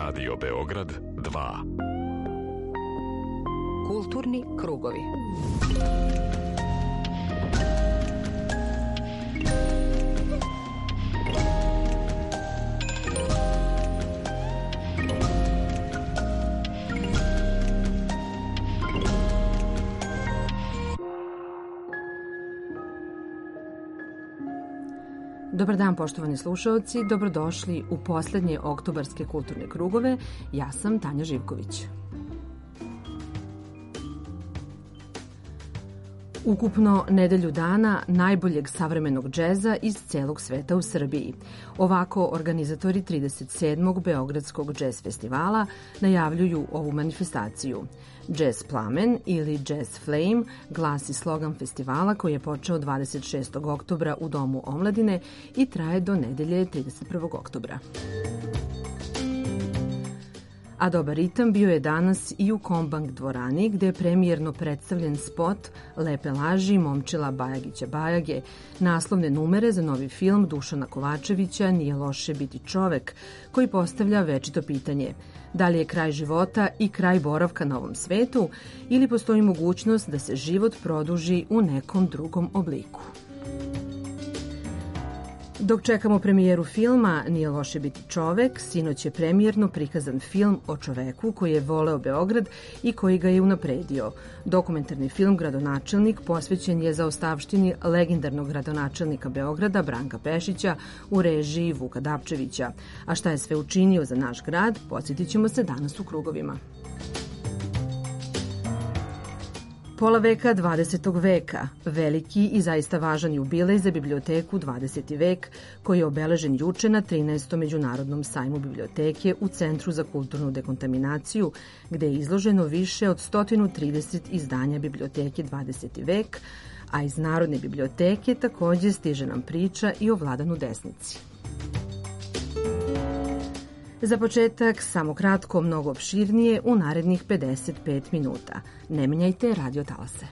Radio Beograd 2. Kulturni krugovi. Dobar dan, poštovani slušaoci, dobrodošli u poslednje oktobarske kulturne krugove. Ja sam Tanja Živković. Ukupno nedelju dana najboljeg savremenog džeza iz celog sveta u Srbiji. Ovako organizatori 37. Beogradskog džez festivala najavljuju ovu manifestaciju. Jazz Plamen ili Jazz Flame glasi slogan festivala koji je počeo 26. oktobra u Domu omladine i traje do nedelje 31. oktobra. A dobar ritam bio je danas i u Kombank dvorani gde je premijerno predstavljen spot Lepe laži Momčila Bajagića Bajage, naslovne numere za novi film Dušana Kovačevića Nije loše biti čovek, koji postavlja večito pitanje da li je kraj života i kraj boravka na ovom svetu ili postoji mogućnost da se život produži u nekom drugom obliku. Dok čekamo premijeru filma Nije loše biti čovek, sinoć je premijerno prikazan film o čoveku koji je voleo Beograd i koji ga je unapredio. Dokumentarni film Gradonačelnik posvećen je zaostavštini legendarnog gradonačelnika Beograda Branka Pešića u režiji Vuka Dapčevića. A šta je sve učinio za naš grad, podsjetit ćemo se danas u krugovima. Pola veka 20. veka, veliki i zaista važan jubilej za biblioteku 20. vek, koji je obeležen juče na 13. Međunarodnom sajmu biblioteke u Centru za kulturnu dekontaminaciju, gde je izloženo više od 130 izdanja biblioteke 20. vek, a iz Narodne biblioteke takođe stiže nam priča i o Vladanu Desnici. Za početak, samo kratko, mnogo opširnije u narednih 55 minuta. Ne menjajte radio talase.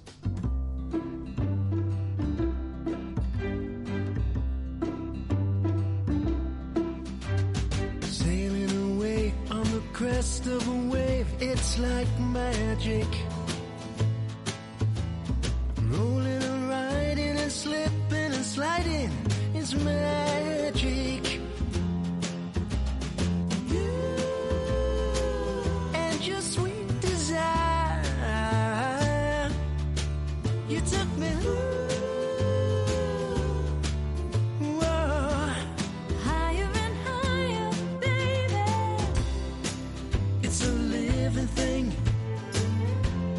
Sailing away on the crest of a wave, it's like magic. Rolling and riding and slipping and sliding, it's magic. You took me higher and higher, baby. It's a living thing.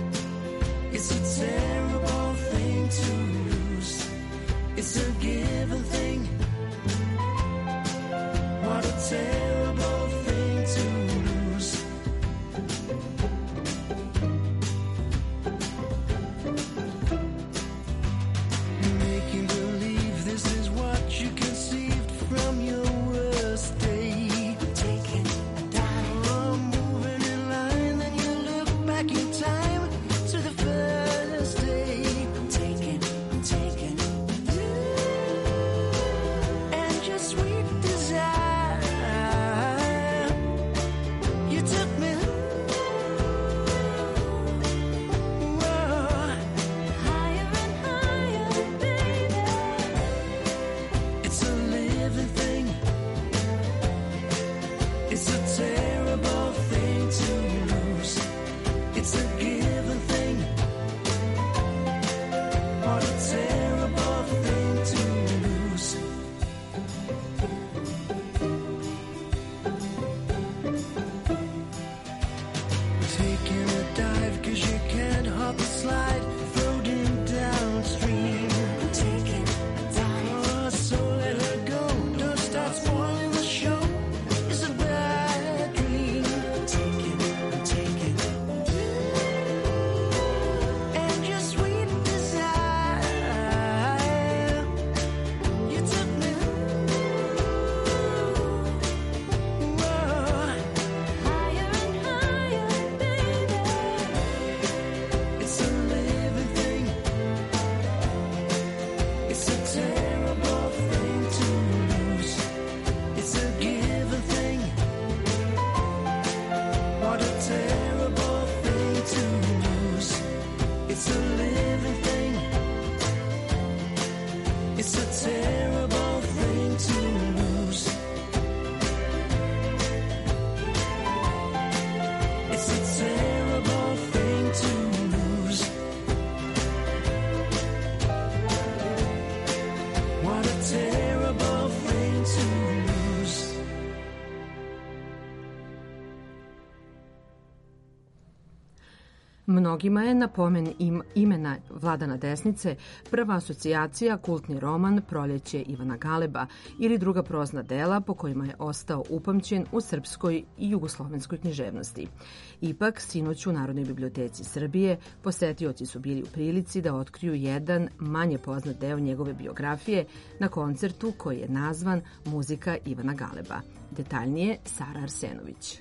Mnogima je na pomen imena Vladana Desnice prva asocijacija kultni roman Proljeće Ivana Galeba ili druga prozna dela po kojima je ostao upamćen u srpskoj i jugoslovenskoj književnosti. Ipak, sinoć u Narodnoj biblioteci Srbije posetioci su bili u prilici da otkriju jedan manje poznat deo njegove biografije na koncertu koji je nazvan Muzika Ivana Galeba. Detaljnije Sara Arsenović.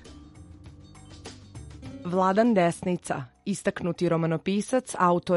Vladan Desnica, istaknuti romanopisac, autor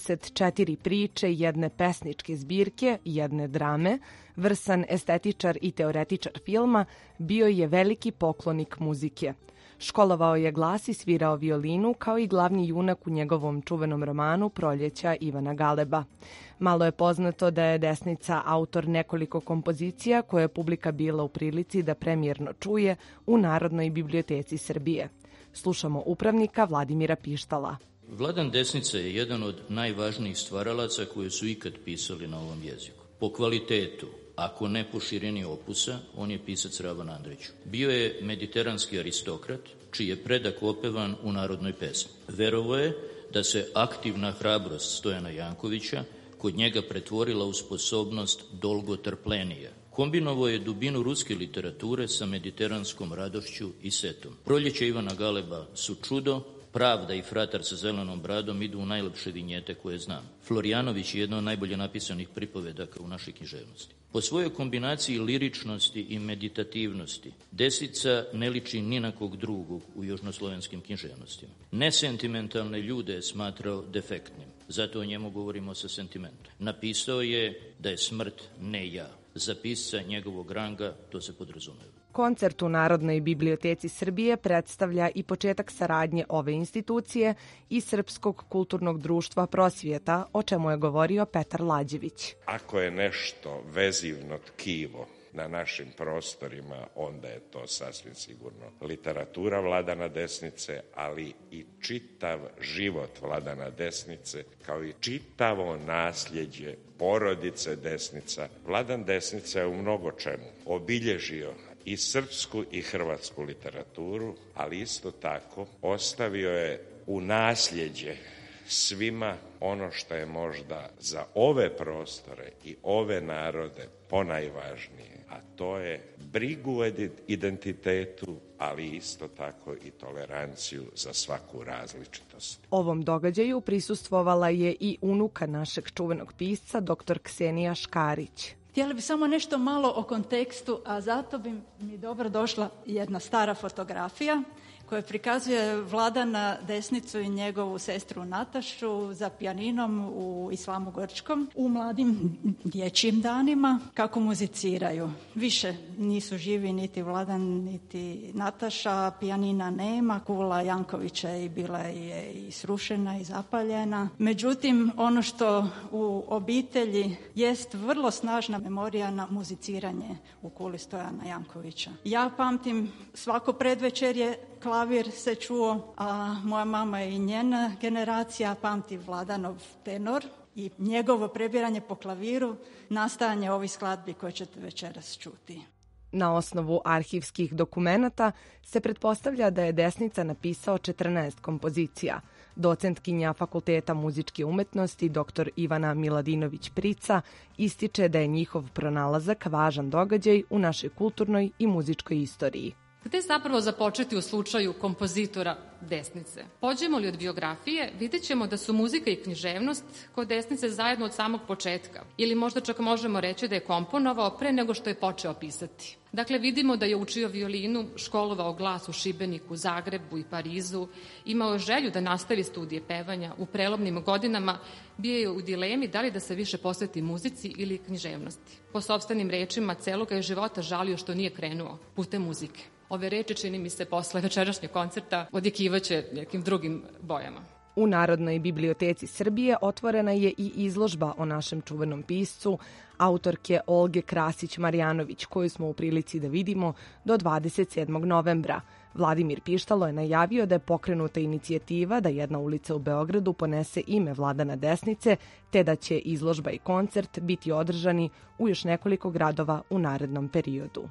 34 priče, jedne pesničke zbirke, jedne drame, vrsan estetičar i teoretičar filma, bio je veliki poklonik muzike. Školovao je glas i svirao violinu kao i glavni junak u njegovom čuvenom romanu Proljeća Ivana Galeba. Malo je poznato da je Desnica autor nekoliko kompozicija koje je publika bila u prilici da premijerno čuje u Narodnoj biblioteci Srbije. Slušamo upravnika Vladimira Pištala. Vladan Desnica je jedan od najvažnijih stvaralaca koje su ikad pisali na ovom jeziku. Po kvalitetu, ako ne po širini opusa, on je pisac Ravan Andriću. Bio je mediteranski aristokrat, čiji je predak opevan u narodnoj pesmi. Verovo je da se aktivna hrabrost Stojana Jankovića kod njega pretvorila u sposobnost dolgotrplenija. Kombinovao je dubinu ruske literature sa mediteranskom radošću i setom. Proljeće Ivana Galeba su čudo, Pravda i Fratar sa zelenom bradom idu u najlepše vinjete koje znam. Florijanović je jedna od najbolje napisanih pripovedaka u našoj književnosti. Po svojoj kombinaciji liričnosti i meditativnosti, Desnica ne liči ni na kog drugog u južnoslovenskim književnostima. Nesentimentalne ljude je smatrao defektnim, zato o njemu govorimo sa sentimentom. Napisao je da je smrt ne ja. Za pisca njegovog ranga to se podrazumeva. Koncert u Narodnoj biblioteci Srbije predstavlja i početak saradnje ove institucije i Srpskog kulturnog društva Prosvjeta, o čemu je govorio Petar Lađević. Ako je nešto vezivno tkivo na našim prostorima, onda je to sasvim sigurno literatura Vladana Desnice, ali i čitav život Vladana Desnice, kao i čitavo nasljeđe porodice Desnica. Vladan Desnica je u mnogo čemu obilježio i srpsku i hrvatsku literaturu, ali isto tako ostavio je u nasljeđe svima ono što je možda za ove prostore i ove narode ponajvažnije, a to je brigu o identitetu, ali isto tako i toleranciju za svaku različitost. Ovom događaju prisustvovala je i unuka našeg čuvenog pisca, dr. Ksenija Škarić. Htjela bi samo nešto malo o kontekstu, a zato bi mi dobro došla jedna stara fotografija koja prikazuje Vladana Desnicu i njegovu sestru Natašu za pijaninom u Islamu Grčkom u mladim dječjim danima kako muziciraju. Više nisu živi niti Vladan niti Nataša, pijanina nema, kula Jankovića je bila je i srušena i zapaljena. Međutim, ono što u obitelji jest vrlo snažna memorija na muziciranje u kuli Stojana Jankovića. Ja pamtim svako predvečerje klavir se čuo, a moja mama i njena generacija pamti Vladanov tenor i njegovo prebiranje po klaviru, nastajanje ovih skladbi koje ćete večeras čuti. Na osnovu arhivskih dokumenata se pretpostavlja da je Desnica napisao 14 kompozicija. Docentkinja Fakulteta muzičke umetnosti dr. Ivana Miladinović-Prica ističe da je njihov pronalazak važan događaj u našoj kulturnoj i muzičkoj istoriji. Gde zapravo započeti u slučaju kompozitora Desnice? Pođemo li od biografije, vidjet ćemo da su muzika i književnost kod Desnice zajedno od samog početka. Ili možda čak možemo reći da je komponovao pre nego što je počeo pisati. Dakle, vidimo da je učio violinu, školovao glas u Šibeniku, Zagrebu i Parizu, imao je želju da nastavi studije pevanja. U prelomnim godinama bio je u dilemi da li da se više posveti muzici ili književnosti. Po sopstvenim rečima, celoga je života žalio što nije krenuo putem muzike. Ove reči, čini mi se, posle večerašnjeg koncerta odjekivaće nekim drugim bojama. U Narodnoj biblioteci Srbije otvorena je i izložba o našem čuvenom piscu, autorke Olge Krasić-Marjanović, koju smo u prilici da vidimo do 27. novembra. Vladimir Pištalo je najavio da je pokrenuta inicijativa da jedna ulica u Beogradu ponese ime Vladana Desnice, te da će izložba i koncert biti održani u još nekoliko gradova u narednom periodu.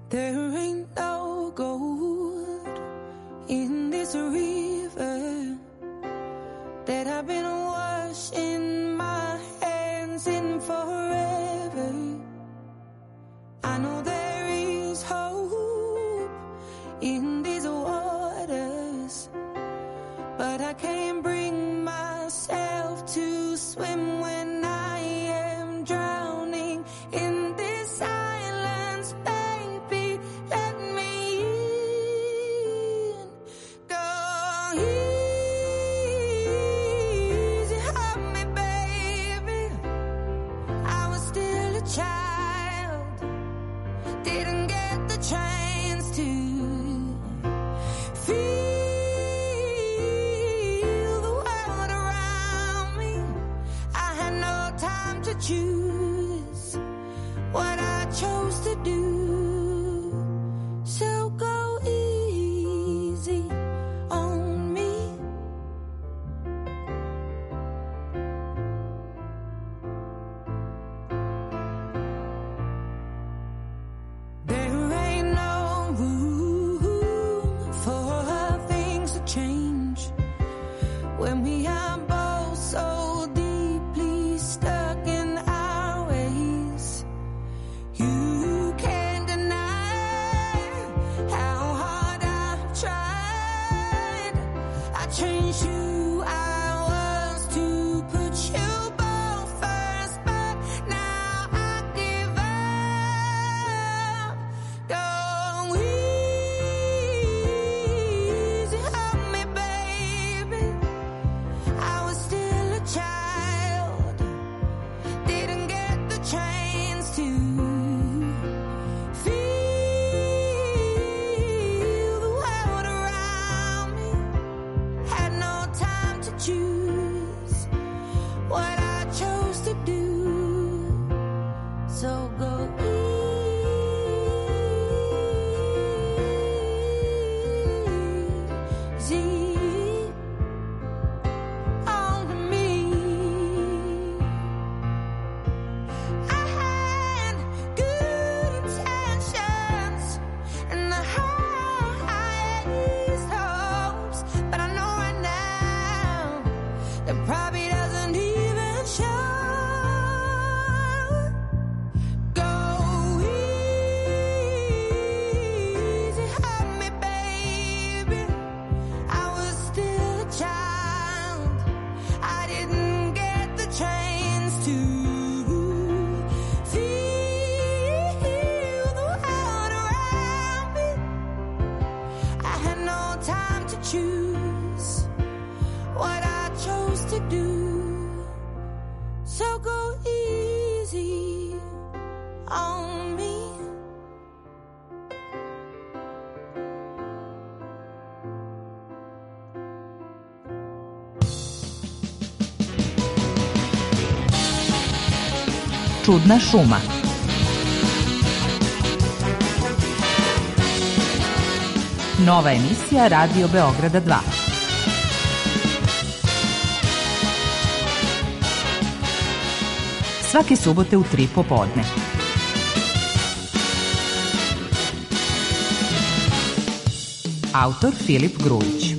There ain't no gold in this river that I've been washing my hands in forever. I know there is hope in these waters, but I can't bring myself to swim when I am drowning in this silence. Baby, let me in. Go easy on me, baby. I was still a child, didn't get the chance to feel the world around me. I had no time to choose what I chose to do. So go easy on me. There ain't no room for things to change when we are both so deeply stuck in our ways. You can't deny how hard I've tried. I changed who I was to put you both first, but now I give up. Go easy on me, baby. I was still a child, didn't get the chance to feel the world around me. Had no time to choose what I chose to do. So go easy on me. I had good intentions and the highest hopes, but I know right now that probably doesn't even show. Go easy on me, baby. I was still a child, I didn't get the chance to feel the world around me. I had no time to choose what I chose to do. So go easy on me. Čudna šuma. Nova emisija Radio Beograda 2. Svake subote u 3 popodne. Autor Filip Grujić.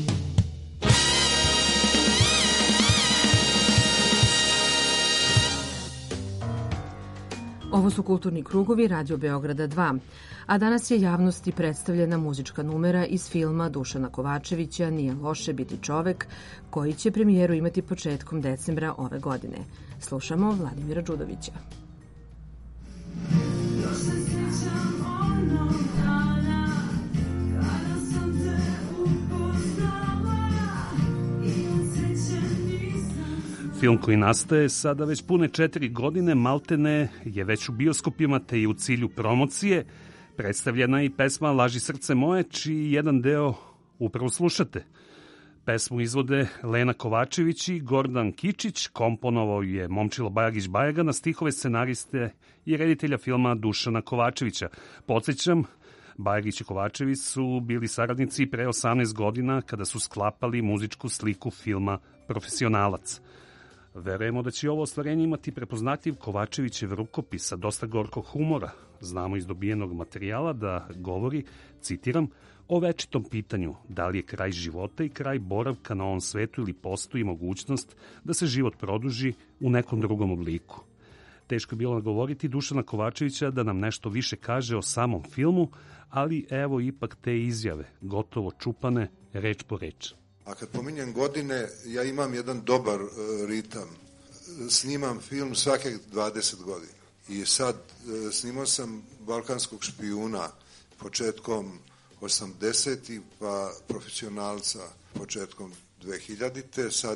Ovo su Kulturni krugovi Radio Beograda 2, a danas je javnosti predstavljena muzička numera iz filma Dušana Kovačevića Nije loše biti čovek, koji će premijeru imati početkom decembra ove godine. Slušamo Vladimira Đudovića. Film koji nastaje sada već pune 4 godine, maltene je već u bioskopima te i u cilju promocije. Predstavljena je i pesma Laži srce moje, čiji jedan deo upravo slušate. Pesmu izvode Lena Kovačević i Gordan Kičić, komponovao je Momčilo Bajagić-Bajaga na stihove scenariste i reditelja filma Dušana Kovačevića. Podsjećam, Bajagić i Kovačević su bili saradnici pre 18 godina kada su sklapali muzičku sliku filma Profesionalac. Verujemo da će ovo ostvarenje imati prepoznatljiv Kovačevićev rukopis sa dosta gorkog humora, znamo iz dobijenog materijala da govori, citiram, o večitom pitanju da li je kraj života i kraj boravka na ovom svetu ili postoji mogućnost da se život produži u nekom drugom obliku. Teško je bilo nagovoriti Dušana Kovačevića da nam nešto više kaže o samom filmu, ali evo ipak te izjave, gotovo čupane reč po reč. A kad pominjem godine, ja imam jedan dobar ritam. Snimam film svake 20 godina. I sad snimao sam Balkanskog špijuna početkom 80-ih, pa Profesionalca početkom 2000-te, sad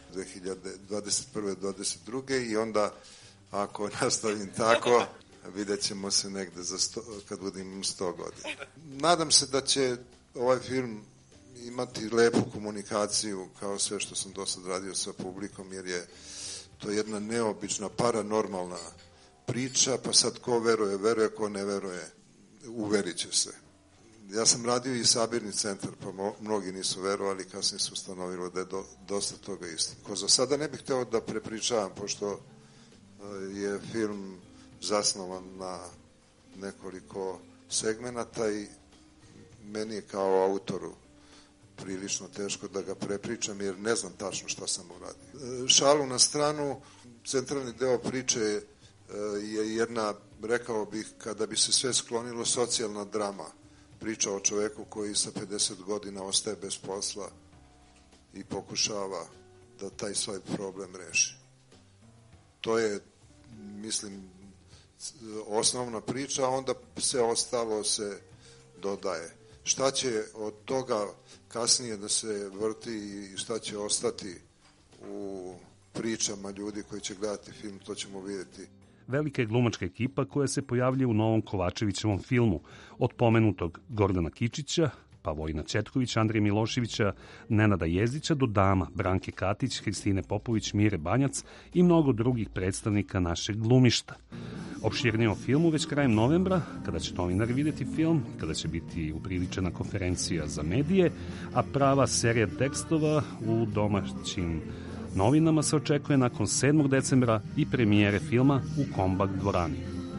2021. 22. i onda ako nastavim tako, vidjet ćemo se negde kad budem 100 godina. Nadam se da će ovaj film imati lepu komunikaciju kao sve što sam do sad radio sa publikom, jer je to jedna neobična, paranormalna priča, pa sad ko veruje, ko ne veruje, uverit će se. Ja sam radio i sabirni centar, pa mnogi nisu verovali, kasnije su ustanovili da je dosta toga istina. Ko za sada ne bih hteo da prepričavam, pošto je film zasnovan na nekoliko segmenata i meni je kao autoru prilično teško da ga prepričam, jer ne znam tačno šta sam uradio. Šalu na stranu, centralni deo priče je jedna, rekao bih, kada bi se sve sklonilo, socijalna drama. Priča o čoveku koji sa 50 godina ostaje bez posla i pokušava da taj svoj problem reši. To je, mislim, osnovna priča, a onda sve ostalo se dodaje. Šta će od toga kasnije da se vrti i šta će ostati u pričama ljudi koji će gledati film, to ćemo vidjeti. Velika je glumačka ekipa koja se pojavlja u novom Kovačevićevom filmu, od pomenutog Gordana Kičića, pa Vojina Ćetkovića, Andrije Miloševića, Nenada Jezdića do dama Branke Katić, Hristine Popović, Mire Banjac i mnogo drugih predstavnika našeg glumišta. Opširnije o filmu već krajem novembra, kada će novinari vidjeti film, kada će biti upriličena konferencija za medije, a prava serija tekstova u domaćim novinama se očekuje nakon 7. decembra i premijere filma u Kombak dvorani.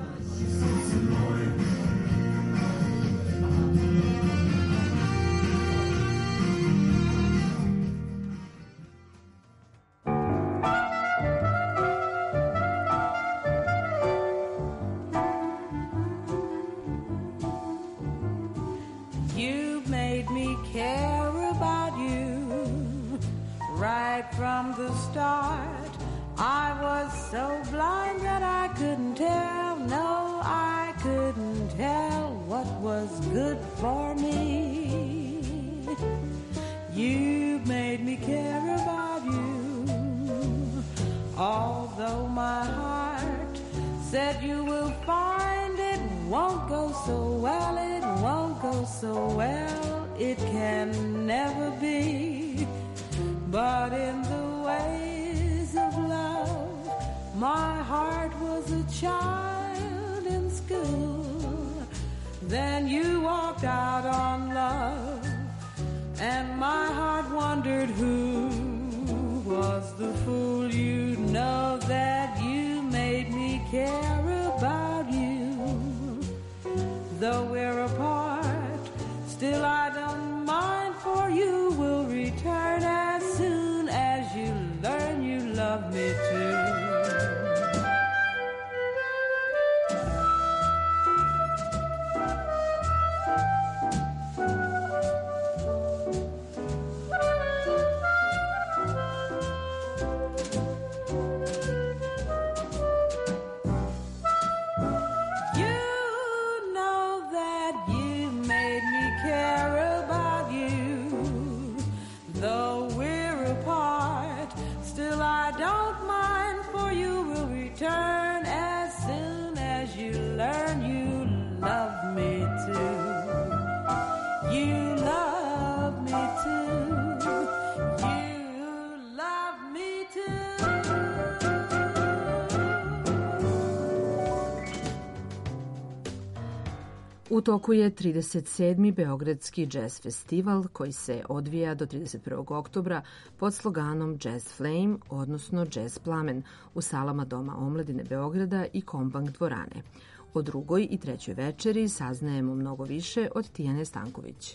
From the start, I was so blind that I couldn't tell, no, I couldn't tell what was good for me. You made me care about you, although my heart said you will find it won't go so well, it won't go so well, it can never be. But in the ways of love, my heart was a child in school. Then you walked out on love, and my heart wondered who was the fool. You know that you made me care about you. Though we're apart, still I don't mind, for you will return as soon as you learn you love me too. Turn as soon as you learn you love me too. You love me too. You love me too. U toku je 37. Beogradski jazz festival koji se odvija do 31. oktobra pod sloganom Jazz Flame, odnosno Jazz Plamen, u salama Doma omladine Beograda i Kombank dvorane. O drugoj i trećoj večeri saznajemo mnogo više od Tijane Stanković.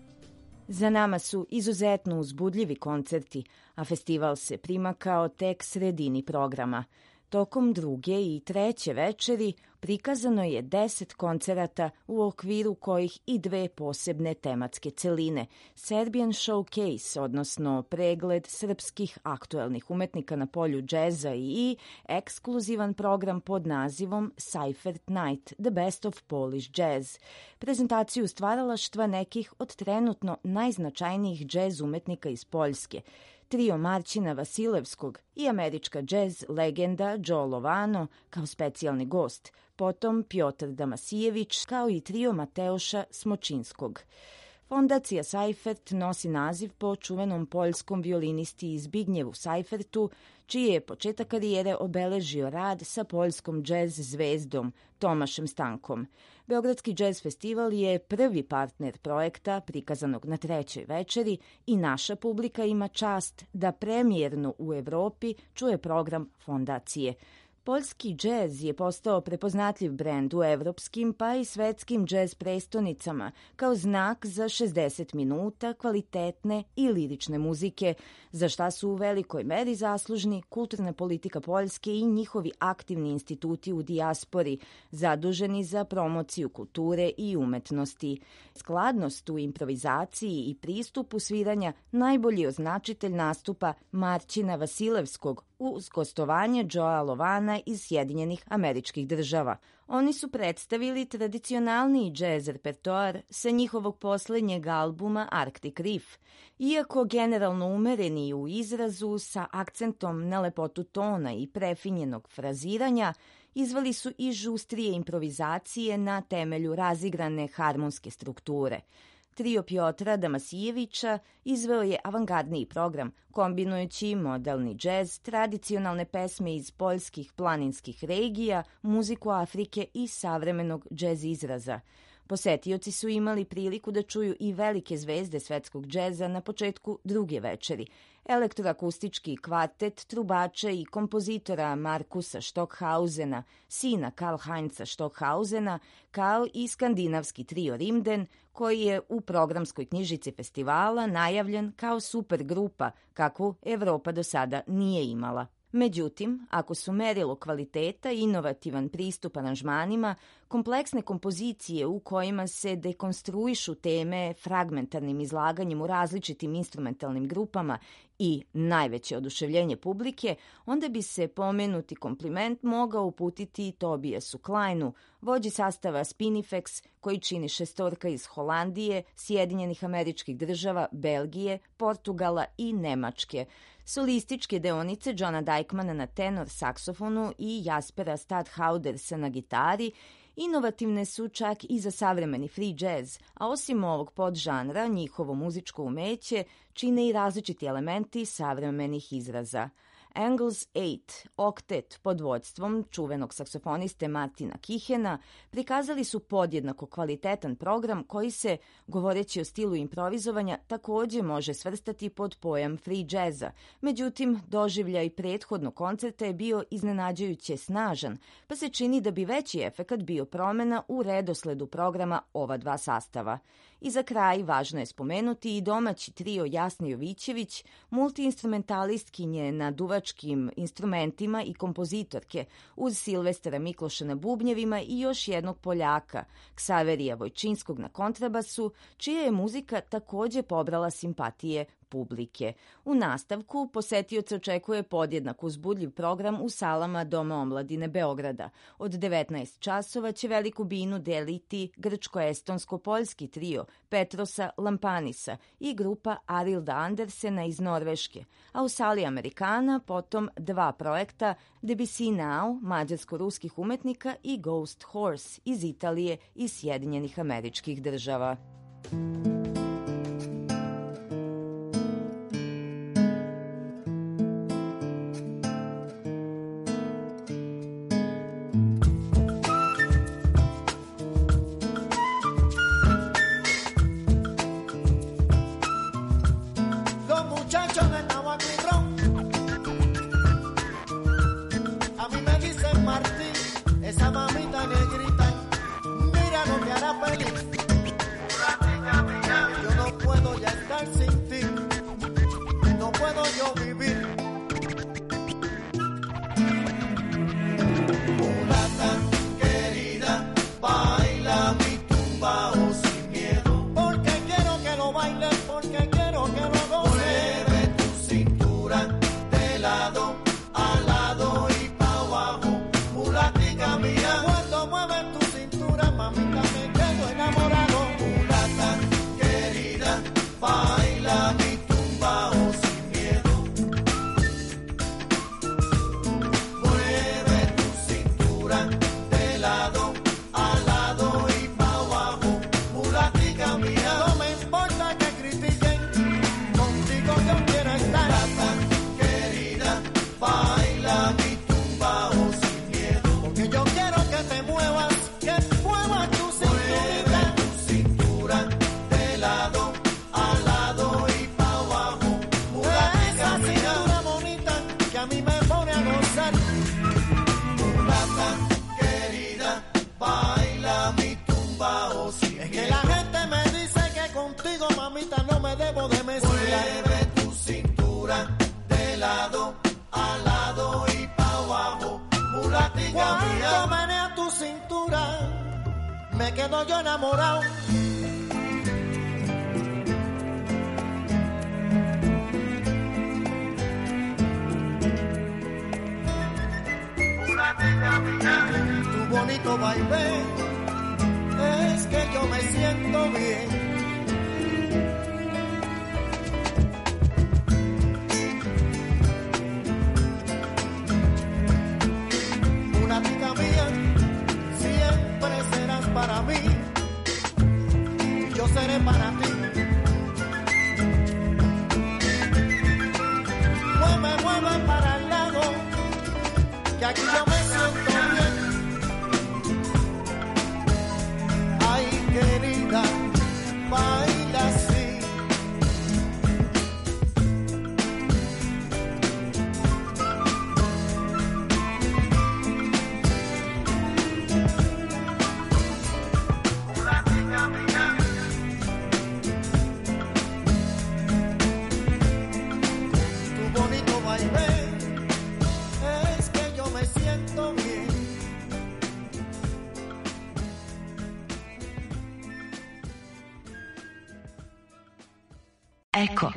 Za nama su izuzetno uzbudljivi koncerti, a festival se prima kao tek sredini programa. Tokom druge i treće večeri prikazano je 10 koncerata u okviru kojih i 2 posebne tematske celine. Serbian Showcase, odnosno pregled srpskih aktuelnih umetnika na polju džeza i ekskluzivan program pod nazivom Seifert Night, The Best of Polish Jazz. Prezentaciju stvaralaštva nekih od trenutno najznačajnijih džez umetnika iz Poljske. Trio Marcina Vasilevskog i američka džez legenda Joe Lovano kao specijalni gost, potom Piotr Damasijević kao i trio Mateuša Smočinskog. Fondacija Seifert nosi naziv po čuvenom poljskom violinisti Zbignjevu Seifertu, čiji je početak karijere obeležio rad sa poljskom džez zvezdom Tomašem Stankom. Beogradski džez festival je prvi partner projekta prikazanog na trećoj večeri i naša publika ima čast da premijerno u Evropi čuje program fondacije. Poljski džez je postao prepoznatljiv brend u evropskim pa i svetskim džez prestonicama kao znak za 60 minuta kvalitetne i lirične muzike, za šta su u velikoj meri zaslužni kulturna politika Poljske i njihovi aktivni instituti u dijaspori, zaduženi za promociju kulture i umetnosti. Skladnost u improvizaciji i pristupu sviranja najbolji označitelj nastupa Marcina Vasilevskog uz gostovanje Joea Lovana iz Sjedinjenih Američkih Država. Oni su predstavili tradicionalniji džez repertoar sa njihovog poslednjeg albuma Arctic Reef. Iako generalno umereni u izrazu sa akcentom na lepotu tona i prefinjenog fraziranja, izvali su i žustrije improvizacije na temelju razigrane harmonske strukture. Trio Piotra Damasijevića izveo je avangardniji program, kombinujući moderni džez, tradicionalne pesme iz poljskih planinskih regija, muziku Afrike i savremenog džez izraza. Posetioci su imali priliku da čuju i velike zvezde svetskog džeza na početku druge večeri. Elektroakustički kvartet trubača i kompozitora Markusa Stockhausena, sina Karl-Heinza Stockhausena, kao i skandinavski trio Rimden, koji je u programskoj knjižici festivala najavljen kao super grupa, kakvu Evropa do sada nije imala. Međutim, ako su merilo kvaliteta i inovativan pristup aranžmanima, kompleksne kompozicije u kojima se dekonstruišu teme fragmentarnim izlaganjem u različitim instrumentalnim grupama i najveće oduševljenje publike, onda bi se pomenuti kompliment mogao uputiti Tobiasu Kleinu, vođi sastava Spinifex, koji čini šestorka iz Holandije, Sjedinjenih Američkih Država, Belgije, Portugala i Nemačke. Solističke deonice Johna Dijkmana na tenor saksofonu i Jaspera Stadhaudersa na gitari inovativne su čak i za savremeni free jazz, a osim ovog podžanra, njihovo muzičko umeće čine i različiti elementi savremenih izraza. Angles 8, oktet pod vođstvom čuvenog saksofoniste Martina Kihena, prikazali su podjednako kvalitetan program koji se, govoreći o stilu improvizovanja, takođe može svrstati pod pojam free jazza. Međutim, doživljaj prethodnog koncerta je bio iznenađajuće snažan, pa se čini da bi veći efekat bio promena u redosledu programa ova dva sastava. I za kraj, važno je spomenuti i domaći trio Jasne Jovićević, multiinstrumentalistkinje na duvačkim instrumentima i kompozitorke, uz Silvestara Mikloša na bubnjevima i još jednog Poljaka, Ksaverija Vojčinskog na kontrabasu, čija je muzika takođe pobrala simpatije publike. U nastavku posetioce očekuje podjednak uzbudljiv program u salama Doma omladine Beograda. Od 19 časova će veliku binu deliti grčko-estonsko-poljski trio Petrosa Lampanisa i grupa Arilda Andersena iz Norveške, a u sali Amerikana potom dva projekta Debussy Now, mađarsko-ruskih umetnika, i Ghost Horse iz Italije i Sjedinjenih Američkih Država. Esa mamita negrita me quedo yo enamorado. Tu bonito baile es que yo me siento bien. Una amiga mía, siempre serás para mí, yo seré para ti. Mueve, mueve para el lado, que aquí yo me siento bien. Ay, querida, baila así. Tu bonito baile es que yo me siento bien. Eko.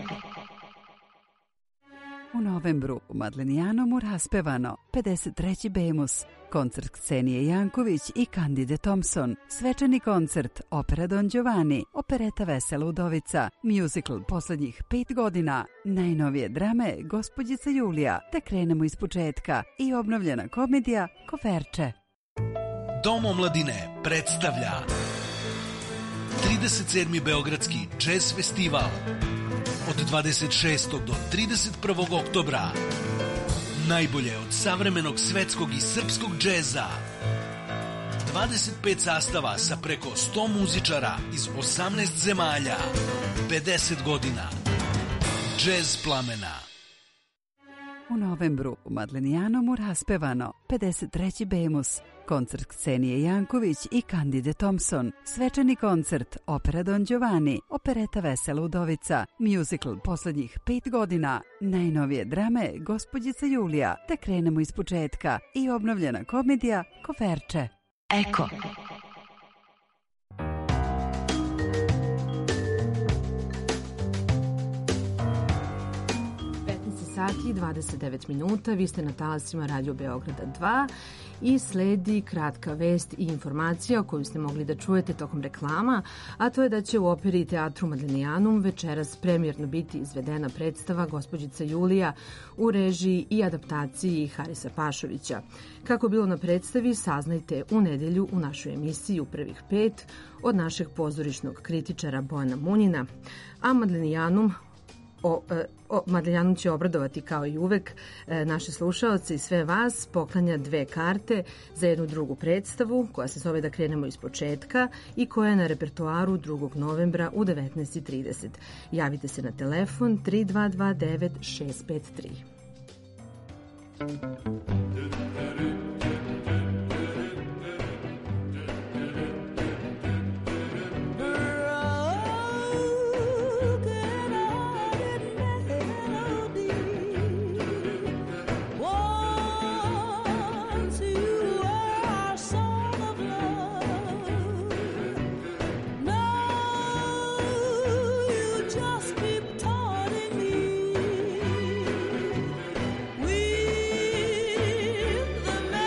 U novembru u Madlenijanomu raspevano 53. Bemus, koncert Ksenije Janković i Candide Thompson, svečani koncert Opera Don Giovanni, opereta Vesela udovica, musical poslednjih 5 godina, najnovije drame Gospođica Julija, te krenemo iz početka i obnovljena komedija Koferče. Dom omladine predstavlja 37. Beogradski jazz festival od 26. do 31. oktobra. Najbolje od savremenog svetskog i srpskog džeza. 25 sastava sa preko 100 muzičara iz 18 zemalja. 50 godina. Džez plamena. U novembru u Madlenijanomu raspevano 53. Bemus, koncert Ksenije Janković i Candide Thompson, svečani koncert Opera Don Giovanni, opereta Vesela udovica, musical poslednjih 5 godina, najnovije drame Gospođica Julija, te krenemo iz početka i obnovljena komedija Koferče. Eko. Sati i 29 minuta, vi ste na talasima Radio Beograda 2 i sledi kratka vest i informacija koju ste mogli da čujete tokom reklama, a to je da će u operi i teatru Madlenijanum večeras premijerno biti izvedena predstava Gospođica Julija u režiji i adaptaciji Harisa Pašovića. Kako bilo na predstavi, saznajte u nedelju u našoj emisiji u prvih 5 od našeg pozorišnog kritičara Bojana Munjina, a Madlenijanum Madlenijanum će obradovati kao i uvek naše slušaoce i sve vas, poklanja 2 karte za jednu drugu predstavu koja se zove Da krenemo iz početka i koja je na repertoaru 2. novembra u 19:30. Javite se na telefon 3229 653. The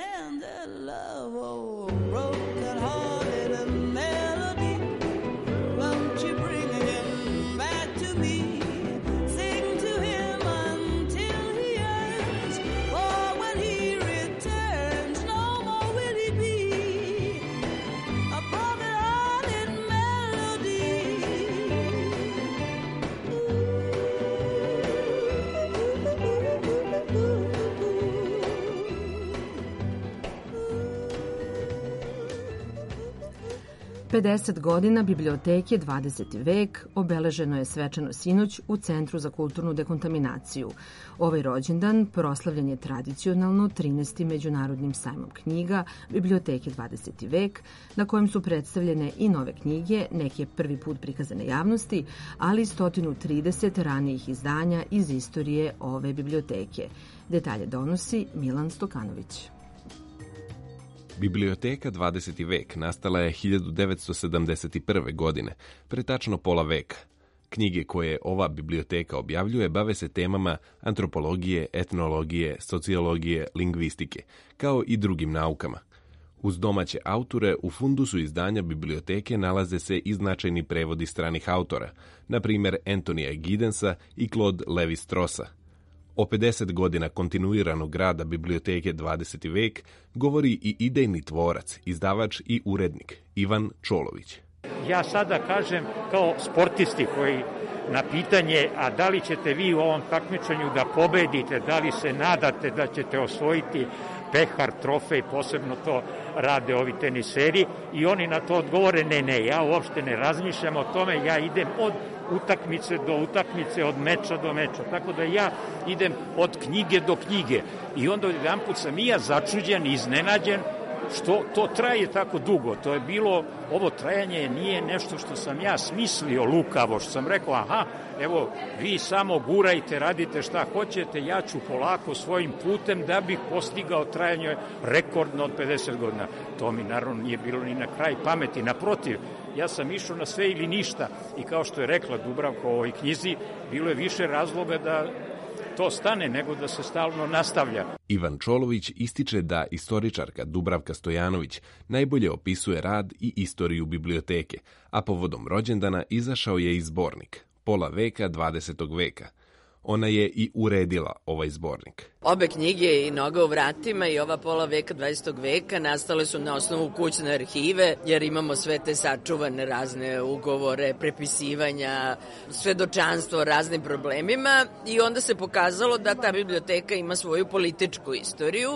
tender love, oh, broken-hearted melody. Won't you bring him back to me? Sing to him until he ends, for when he returns, no more will he be a broken-hearted melody. Pedeset godina biblioteke 20. vek obeleženo je svečano sinoć u Centru za kulturnu dekontaminaciju. Ovaj rođendan proslavljen je tradicionalno 13. Međunarodnim sajmom knjiga Biblioteke 20. vek, na kojem su predstavljene i nove knjige, neke prvi put prikazane javnosti, ali 130 ranijih izdanja iz istorije ove biblioteke. Detalje donosi Milan Stokanović. Biblioteka 20. vek nastala je 1971. godine, pre tačno pola veka. Knjige koje ova biblioteka objavljuje bave se temama antropologije, etnologije, sociologije, lingvistike, kao i drugim naukama. Uz domaće autore u fundusu izdanja biblioteke nalaze se i značajni prevodi stranih autora, na primjer Antonija Giddensa i Claude Lévi-Straussa. O 50 godina kontinuiranog rada Biblioteke 20. vek govori i idejni tvorac, izdavač i urednik Ivan Čolović. Ja sada kažem kao sportisti koji na pitanje, a da li ćete vi u ovom takmičenju da pobedite, da li se nadate da ćete osvojiti pehar, trofej, posebno to rade ovi teniseri, i oni na to odgovore ne, ja uopšte ne razmišljam o tome, ja idem od utakmice do utakmice, od meča do meča, tako da ja idem od knjige do knjige. I onda jedanput sam i ja začuđen, iznenađen, što to traje tako dugo. To je bilo, ovo trajanje nije nešto što sam ja smislio lukavo, što sam rekao, aha, evo, vi samo gurajte, radite šta hoćete, ja ću polako svojim putem da bih postigao trajanje rekordno od 50 godina. To mi naravno nije bilo ni na kraj pameti, naprotiv, ja sam išao na sve ili ništa i kao što je rekla Dubravka u ovoj knjizi, bilo je više razloga da to stane nego da se stalno nastavlja. Ivan Čolović ističe da istoričarka Dubravka Stojanović najbolje opisuje rad i istoriju biblioteke, a povodom rođendana izašao je i zbornik Pola veka 20. veka. Ona je i uredila ovaj zbornik. Obe knjige, i Noga u vratima i ova Pola veka 20. veka, nastale su na osnovu kućne arhive, jer imamo sve te sačuvane razne ugovore, prepisivanja, svedočanstvo o raznim problemima, i onda se pokazalo da ta biblioteka ima svoju političku istoriju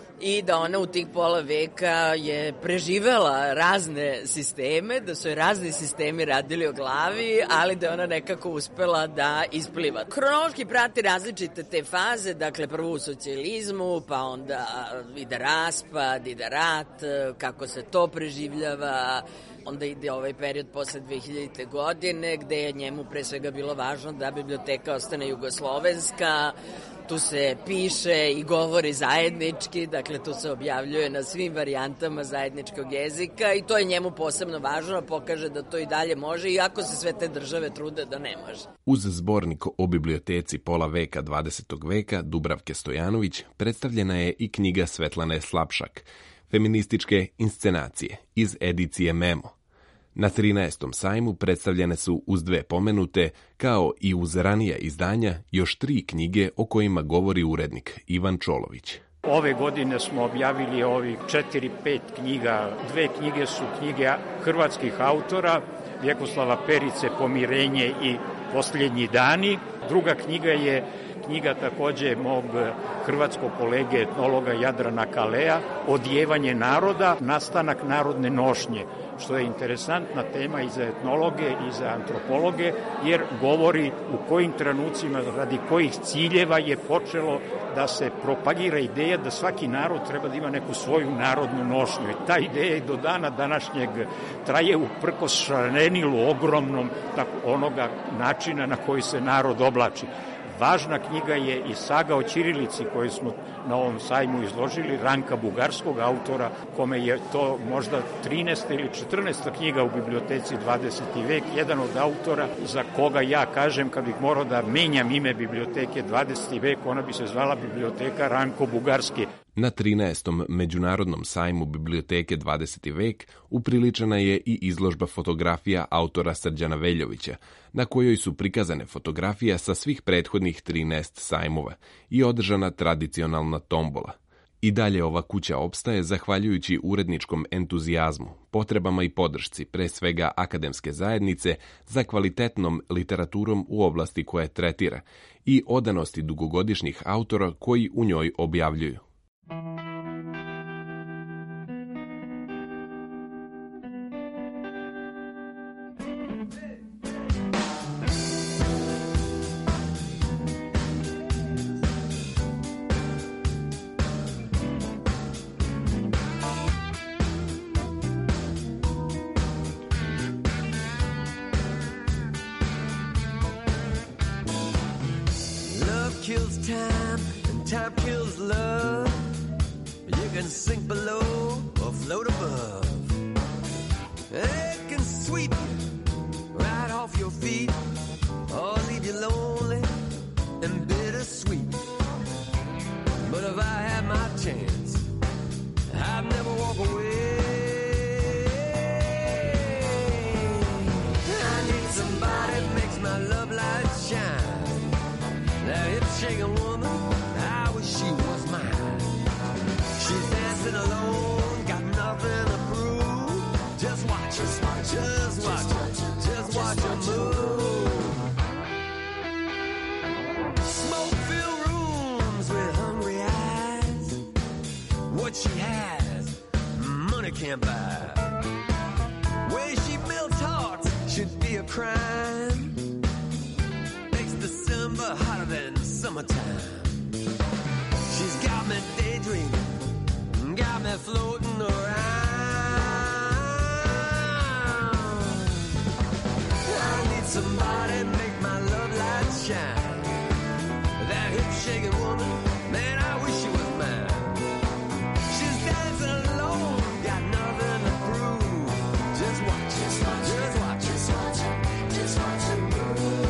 i da ona u tih pola veka je preživela razne sisteme, da su je razni sistemi radili o glavi, ali da je ona nekako uspela da ispliva. Hronološki prati različite te faze, dakle prvo u socijalizmu, pa onda ide raspad, ide rat, kako se to preživljava, onda ide ovaj period posle 2000. godine, gde je njemu pre svega bilo važno da biblioteka ostane jugoslovenska. Tu se piše i govori zajednički, dakle tu se objavljuje na svim varijantama zajedničkog jezika i to je njemu posebno važno, pokaže da to i dalje može, iako se sve te države trude da ne može. Uz zbornik o biblioteci Pola veka 20. veka Dubravke Stojanović predstavljena je i knjiga Svetlane Slapšak, Feminističke inscenacije, iz edicije Memo. Na 13. sajmu predstavljene su uz dve pomenute, kao i uz ranija izdanja, još 3 knjige o kojima govori urednik Ivan Čolović. Ove godine smo objavili ovih 4-5 knjiga. 2 knjige su knjige hrvatskih autora, Vjekoslava Perice, Pomirenje i Posljednji dani. Druga knjiga je knjiga takođe mog hrvatskog kolege etnologa Jadrana Kalea, Odjevanje naroda, nastanak narodne nošnje, što je interesantna tema i za etnologe i za antropologe, jer govori u kojim trenucima, radi kojih ciljeva je počelo da se propagira ideja da svaki narod treba da ima neku svoju narodnu nošnju. I ta ideja i do dana današnjeg traje uprkos šarenilu ogromnom onoga načina na koji se narod oblači. Važna knjiga je i saga o ćirilici koju smo na ovom sajmu izložili, Ranka Bugarskog, autora kome je to možda 13. ili 14. knjiga u biblioteci 20. vek, jedan od autora za koga ja kažem kad bih morao da menjam ime biblioteke 20. vek, ona bi se zvala biblioteka Ranko Bugarski. Na 13. Međunarodnom sajmu biblioteke 20. vek upriličena je i izložba fotografija autora Srđana Veljovića, na kojoj su prikazane fotografija sa svih prethodnih 13 sajmova i održana tradicionalna tombola. I dalje ova kuća opstaje zahvaljujući uredničkom entuzijazmu, potrebama i podršci, pre svega akademske zajednice, za kvalitetnom literaturom u oblasti koje tretira i odanosti dugogodišnjih autora koji u njoj objavljuju. Kills time and time kills love. You can sink below or float above. It can sweep you right off your feet or leave you lonely and bittersweet. But if I had my chance, I'd never walk away. I need somebody that makes my love light shine. That hip-shaking woman, I wish she was mine. She's dancing alone, got nothing to prove. Just watch her, just watch her move. Smoke-filled rooms with hungry eyes. What she has, money can't buy. Way she builds hearts should be a crime. December hotter than summertime. She's got me daydreaming, got me floating around. I need somebody to make my love light shine. That hip-shaking woman, man, I wish she was mine. She's dancing alone, got nothing to prove. Just watch her, just watch her, just watch her move.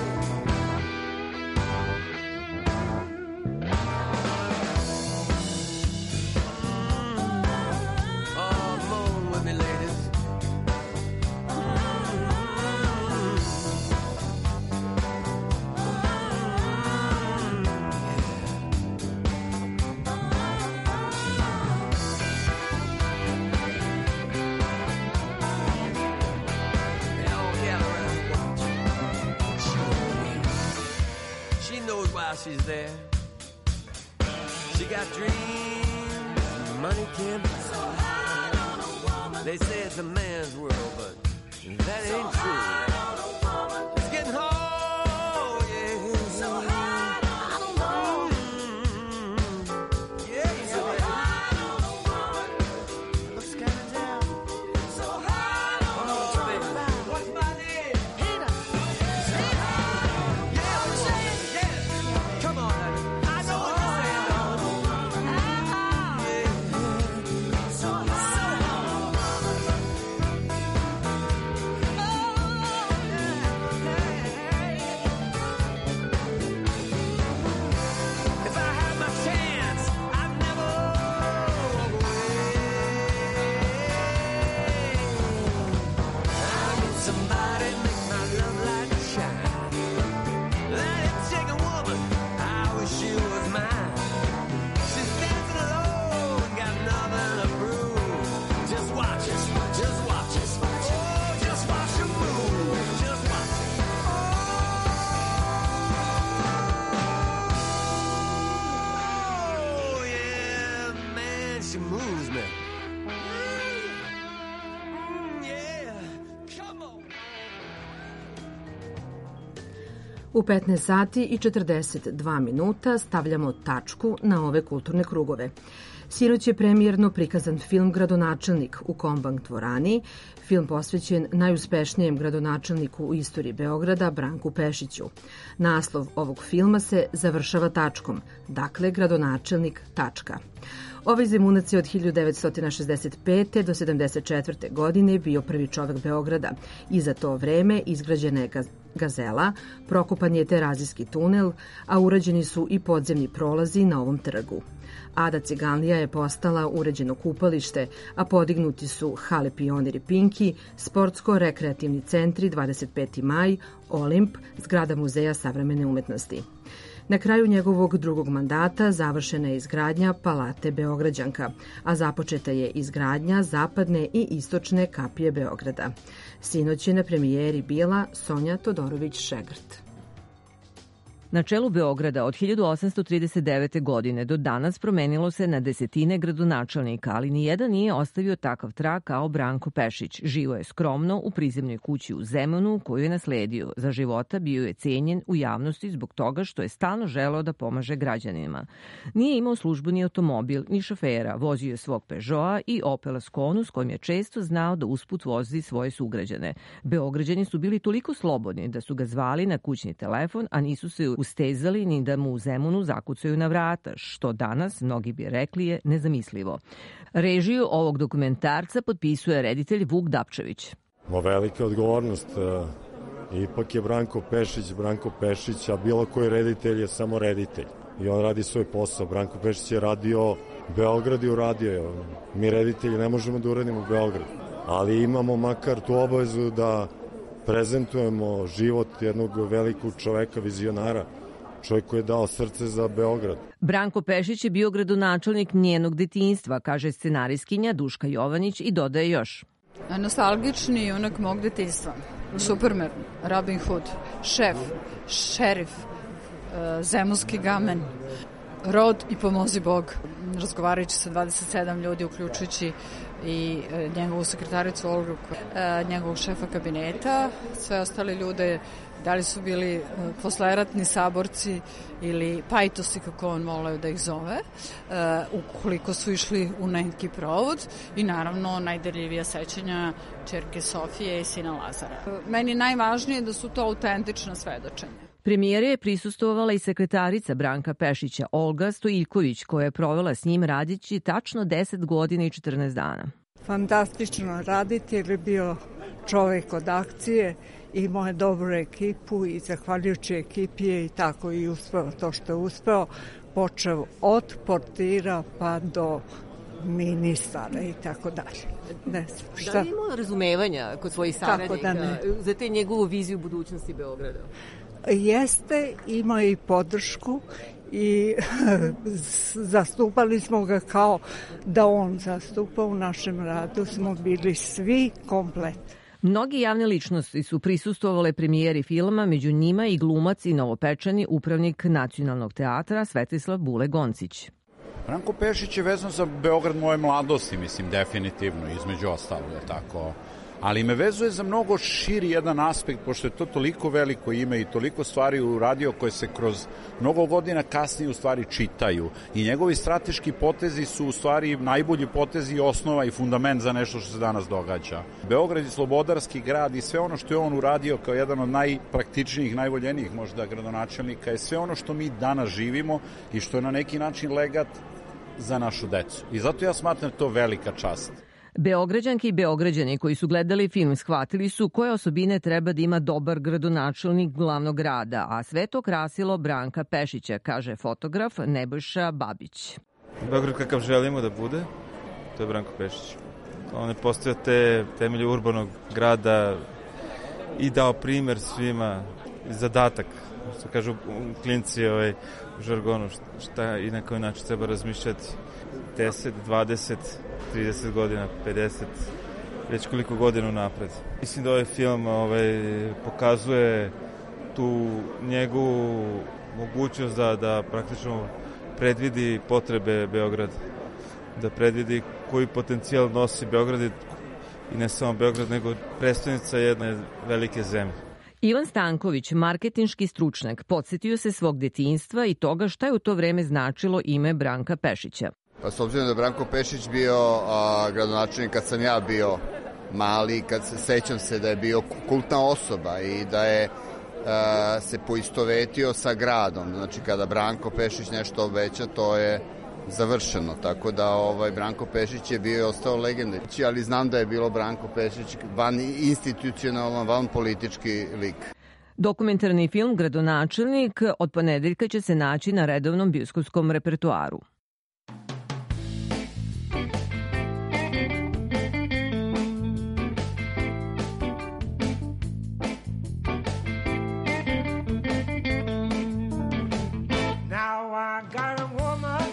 She's there. She got dreams money can't buy. So hard on a woman. They say it's a man's world, but that ain't true. It's getting hard, yeah. So hard on a woman. Yeah, so hard on a woman. Looks kind of down. So hard on a woman. What's my name? Hina. So hard on a woman. Yeah, I'm saying, yeah. Come on, honey. I know what you're saying, dog. So hard on a woman. If I had my chance, I'd never walk away. I need somebody to make my love light shine. That hip-shaking woman, I wish she was mine. She's dancing alone, got nothing to prove. Just watch her, just watch her. Oh, just watch her move. Just watch her. Oh, yeah, man, she moves me. Yeah, come on. U 15 sati i 42 minuta stavljamo tačku na ove kulturne krugove. Sinoć je premijerno prikazan film Gradonačelnik u Kombank dvorani, film posvećen najuspešnijem gradonačelniku u istoriji Beograda, Branku Pešiću. Naslov ovog filma se završava tačkom, dakle Gradonačelnik tačka. Ovaj Zemunac je od 1965. do 74. godine bio prvi čovek Beograda i za to vreme izgrađena je Gazela, prokopan je Terazijski tunel, a urađeni su i podzemni prolazi na ovom trgu. Ada Ciganlija je postala uređeno kupalište, a podignuti su hale Pionir i Pinki, sportsko-rekreativni centri 25. maj, Olimp, zgrada Muzeja savremene umetnosti. Na kraju njegovog drugog mandata završena je izgradnja Palate Beograđanka, a započeta je izgradnja zapadne i istočne kapije Beograda. Sinoć je na premijeri bila Sonja Todorović-Šegrt. Na čelu Beograda od 1839. godine do danas promenilo se na desetine gradonačelnika, ali nijedan nije ostavio takav trag kao Branko Pešić. Živo je skromno u prizemnoj kući u Zemunu koju je nasledio. Za života bio je cenjen u javnosti zbog toga što je stalno želeo da pomaže građanima. Nije imao službeni automobil ni šofera, vozio je svog Peugeota i Opel Asconu s kojim je često znao da usput vozi svoje sugrađane. Beograđani su bili toliko slobodni da su ga zvali na kućni telefon, a nisu se ustezali ni da mu u Zemunu zakucaju na vrata, što danas, mnogi bi rekli, je nezamislivo. Režiju ovog dokumentarca potpisuje reditelj Vuk Dapčević. Velika odgovornost. Ipak je Branko Pešić, a bilo koji reditelj je samo reditelj. I on radi svoj posao. Branko Pešić je radio Beograd i uradio je. Mi reditelji ne možemo da uradimo Beograd, ali imamo makar tu obavezu da prezentujemo život jednog velikog čoveka, vizionara, čovjek koji je dao srce za Beograd. Branko Pešić je bio gradonačelnik njenog detinjstva, kaže scenarijskinja Duška Jovanić i dodaje još. Nostalgični junak mog detinjstva. Superman, Robin Hood, šef, šerif, zemunski gamen, rod i pomozi Bog. Razgovarajući sa 27 ljudi, uključujući i njegovu sekretaricu Olgu, njegovog šefa kabineta, sve ostale ljude, da li su bili posleratni saborci ili pajtosi, kako on voleo da ih zove, ukoliko su išli u neki provod, i naravno najdarljivija sećanja ćerke Sofije i sina Lazara. Meni najvažnije da su to autentična svedočenja. Premijere je prisustvovala i sekretarica Branka Pešića, Olga Stojiljković, koja je provela s njim radići tačno 10 godina i 14 dana. Fantastično raditi, jer je bio čovek od akcije, imao je dobru ekipu i zahvaljujući ekipi je i tako i uspeo to što je uspeo, počeo od portira pa do ministara i tako dalje. Ne znam, šta? Da li imao razumevanja kod svojih saradnika za te njegovu viziju budućnosti Beograda? Jeste, imao je i podršku i zastupali smo ga kao da on zastupa. U našem radu smo bili svi komplet. Mnogi javne ličnosti su prisustvovale premijeri filma, među njima i glumac i novopečeni upravnik Nacionalnog teatra Svetislav Bule Goncić. Branko Pešić je vezan za Beograd moje mladosti, mislim, definitivno, između ostalo, je tako. Ali me vezuje za mnogo širi jedan aspekt, pošto je to toliko veliko ime i toliko stvari uradio koje se kroz mnogo godina kasnije u stvari čitaju. I njegovi strateški potezi su u stvari najbolji potezi i osnova i fundament za nešto što se danas događa. Beograd je slobodarski grad i sve ono što je on uradio kao jedan od najpraktičnijih, najvoljenijih možda gradonačelnika je sve ono što mi danas živimo i što je na neki način legat za našu decu. I zato ja smatram to velika čast. Beograđanke i Beograđani koji su gledali film shvatili su koje osobine treba da ima dobar gradonačelnik glavnog grada, a sve to krasilo Branka Pešića, kaže fotograf Nebojša Babić. Beograd kakav želimo da bude, to je Branko Pešić. On je postavio te temelje urbanog grada i dao primer svima, zadatak, što kažu klinci u žargonu, šta i na koji način treba razmišljati 10, 20, 30 godina, 50, već koliko godina napred. Mislim da ovaj film pokazuje tu njegovu mogućnost da praktično predvidi potrebe Beograda, da predvidi koji potencijal nosi Beograd i ne samo Beograd, nego prestonica jedne velike zemlje. Ivan Stanković, marketinški stručnjak, podsjetio se svog detinjstva i toga šta je u to vreme značilo ime Branka Pešića. Pa s obzirom da je Branko Pešić bio gradonačelnik kad sam ja bio mali, sećam se da je bio kultna osoba i da je se poistovetio sa gradom. Znači kada Branko Pešić nešto obeća, to je završeno. Tako da Branko Pešić je bio i ostao legenda. Ali znam da je bilo Branko Pešić van institucionalno, van politički lik. Dokumentarni film Gradonačelnik od ponedeljka će se naći na redovnom bioskopskom repertoaru. Now I got a woman,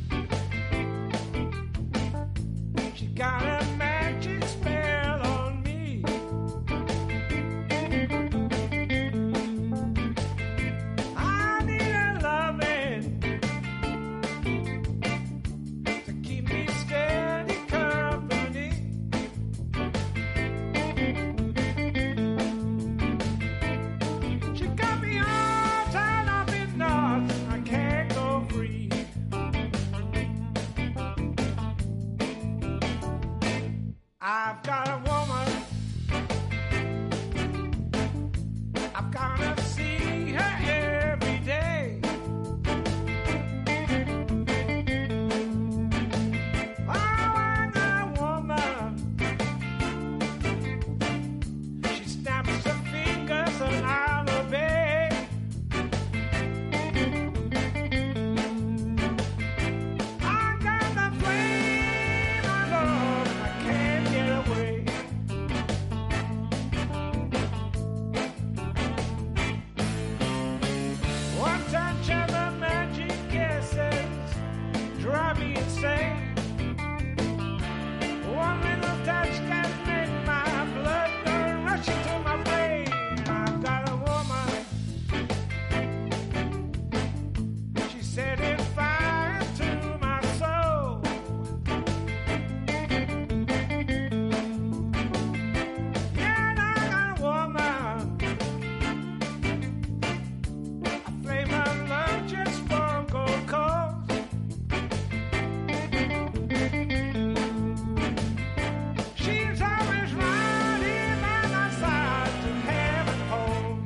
she got a magic spell on me. I need a loving to keep me steady company. She got me all tied up in knots, I can't go free. I've got a woman, I've gotta see her every day. Oh, I got a woman, she snaps her fingers and I'll obey. I got the flame of love, I can't get away. One touch of the magic kisses drive me insane. One little touch can make my blood go rushing to my brain. I've got a woman, she setting fire to my soul. Yeah, and I got a woman, a flame of love just won't go cold. She's always riding by my side to heaven home.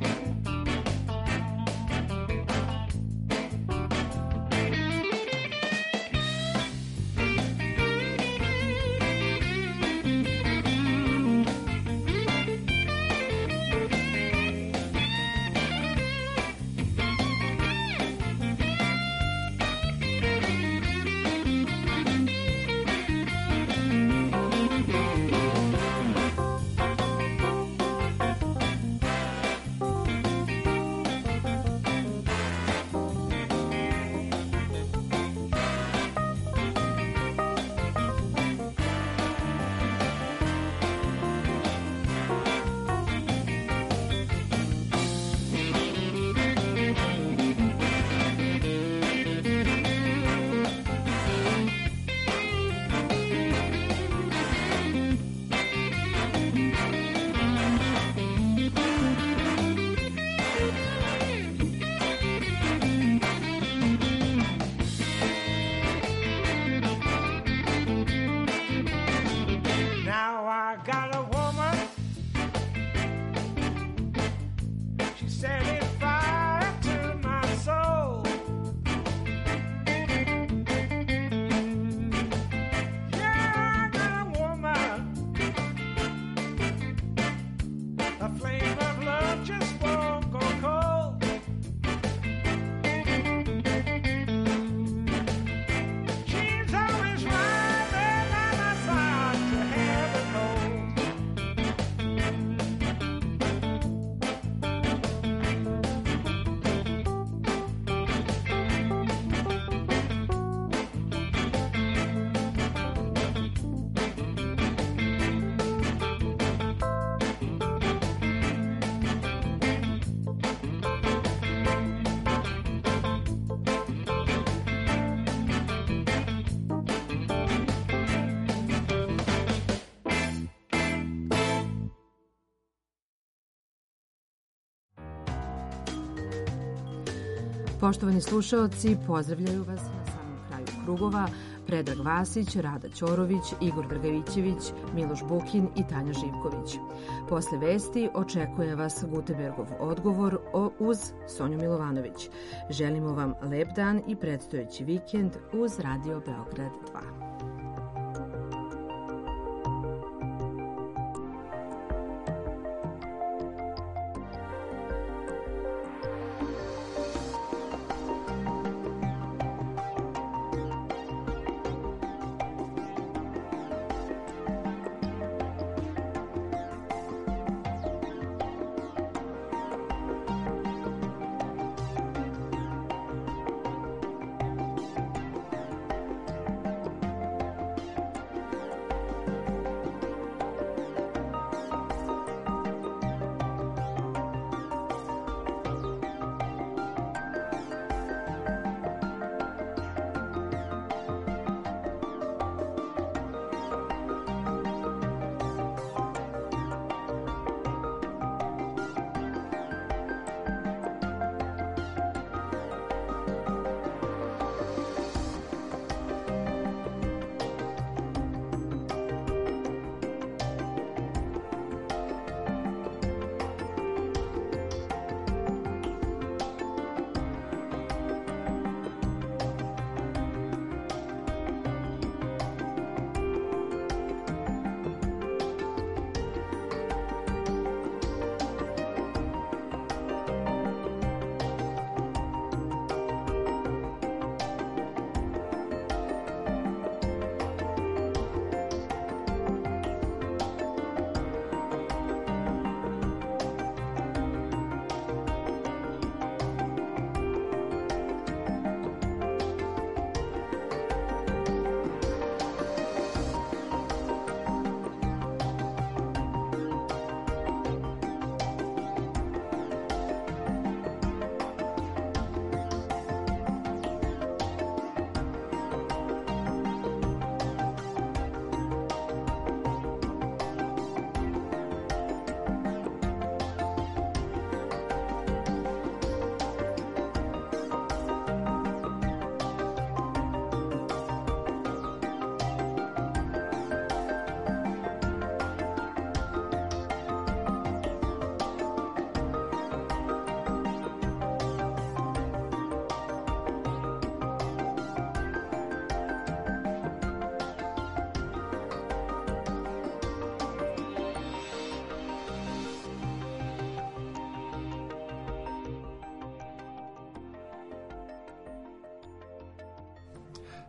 Now I got a woman, she setting fire to my soul. Yeah, I got a woman, a flame of love just won't go cold. She's always right there by my side to heaven home. Poštovani slušaoci, pozdravljaju vas na samom kraju krugova Predrag Vasić, Rada Ćorović, Igor Dragavićević, Miloš Bukin i Tanja Živković. Posle vesti očekuje vas Gutenbergov odgovor uz Sonju Milovanović. Želimo vam lep dan i predstojeći vikend uz Radio Beograd 2.